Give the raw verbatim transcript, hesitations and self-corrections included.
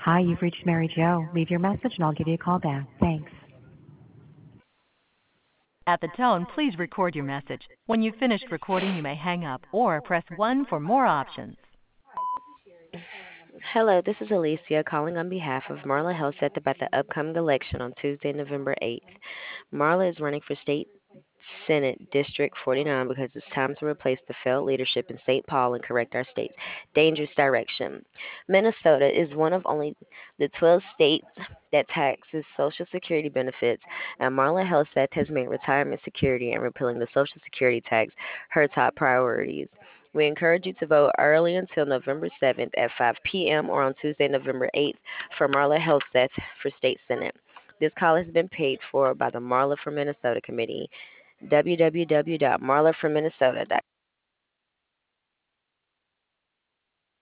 Hi, you've reached Mary Jo. Leave your message and I'll give you a call back. Thanks. At the tone, please record your message. When you've finished recording, you may hang up or press one for more options. Hello, this is Alicia calling on behalf of Marla Helseth about the upcoming election on Tuesday, November eighth. Marla is running for State Senate District forty-nine because it's time to replace the failed leadership in Saint Paul and correct our state's dangerous direction. Minnesota is one of only the twelve states that taxes Social Security benefits, and Marla Helseth has made retirement security and repealing the Social Security tax her top priorities. We encourage you to vote early until November seventh at five p.m. or on Tuesday, November eighth for Marla Helseth for State Senate. This call has been paid for by the Marla for Minnesota Committee. w w w dot marla for minnesota dot com